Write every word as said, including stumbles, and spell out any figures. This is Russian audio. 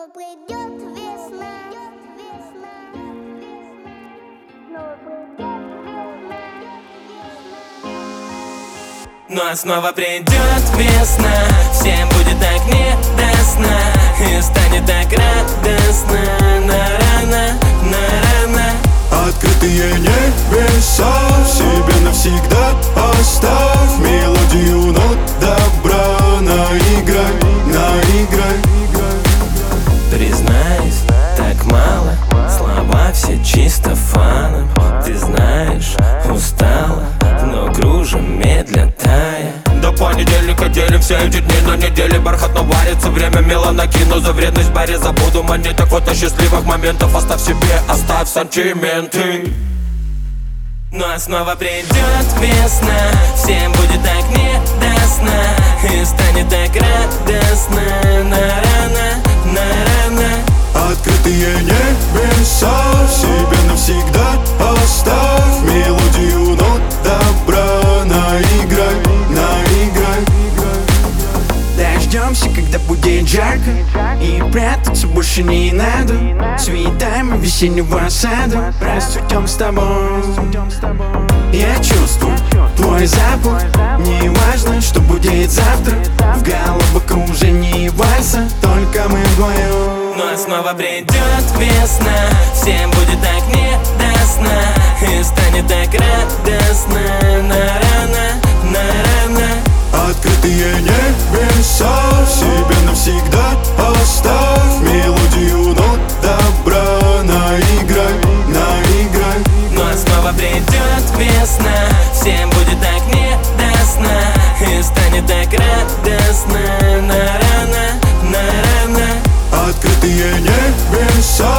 Снова придет весна, весна, весна. Снова придет весна, весна. Ну а снова придет весна, всем будет так не до сна, и станет так радостно. На рано, на рано. Открытые небеса себе навсегда оставь. Мелодию нот добра наиграй, наиграй. Признаюсь, так мало, слова все чисто фаном. Ты знаешь, устала, но кружим медленно тая. До понедельника делим все эти дни на неделе. Бархатно варится, время мило накину. За вредность в баре забуду монеток. Фото счастливых моментов оставь себе, оставь сантименты. Ну а снова придет весна, всем будет так не до сна, и станет так радостно. На рано, на рано. Открытые небеса себе навсегда оставь. Мелодию нот добра наиграй, наиграй. Дождемся, когда будет жарко, и прятаться больше не надо. Цветами весеннего сада расцветем с тобой. Я чувствую твой запах. Не важно, что будет завтра. В головах уже не вальса, только мы вдвоем. Ну а снова придет весна, всем будет так не до сна, и станет так радостно. На рано, на рано. Открытые небеса себе навсегда оставь. Мелодию нот добра наиграй, наиграй. Ну а снова придет весна, всем будет так не до сна, и станет так радостно. На рано, на рано. Открытые небеса